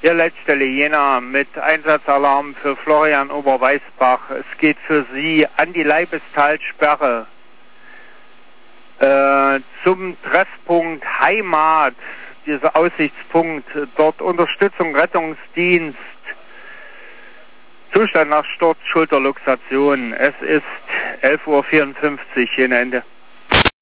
Hier Leitstelle Jena mit Einsatzalarm für Florian Oberweißbach. Es geht für Sie an die Leibestalsperre zum Treffpunkt Heimat, dieser Aussichtspunkt, dort Unterstützung, Rettungsdienst, Zustand nach Sturz, Schulterluxation. Es ist 11:54 Uhr, Jena Ende.